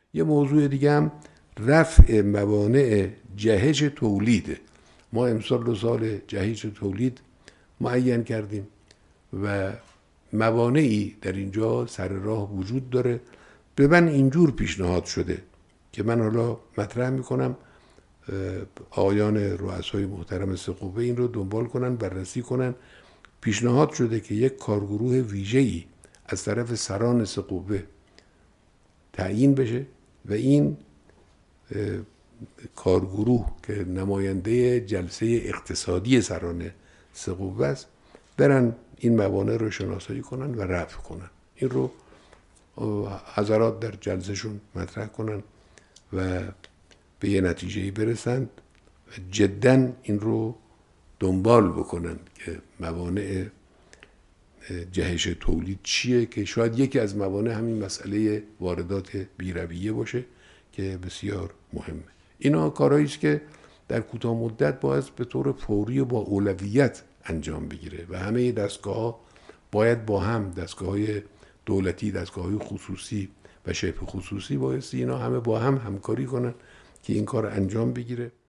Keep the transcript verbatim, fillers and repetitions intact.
یه موضوع دیگه هم رفع موانع جهش تولیده. ما امسال دو سال جهش تولید معین کردیم و موانعی در اینجا سر راه وجود داره. به من اینجور پیشنهاد شده که من حالا مطرح میکنم، آقایان رؤسای محترم سقوبه این رو دنبال کنن، بررسی کنن. پیشنهاد شده که یک کارگروه ویژه‌ای از طرف سران سقوبه تعیین بشه و این کارگروه که نماینده جلسه اقتصادی سران سقوبه است برن این موانع رو شناسایی کنن و رفع کنن. این رو حضرات در جلسهشون مطرح کنن و به یه نتیجه‌ای برسند، جداً این رو دنبال بکنن که موانع جهش تولید چیه، که شاید یکی از موانع همین مسئله واردات بی‌رویه باشه که بسیار مهمه. اینا کارهایی است که در کوتاه مدت باید به طور فوری و با اولویت انجام بگیره و همه دستگاه‌ها باید با هم، دستگاه‌های دولتی، دستگاه‌های خصوصی و شبه خصوصی، باید اینا همه با هم همکاری کنن که این کار انجام بگیره.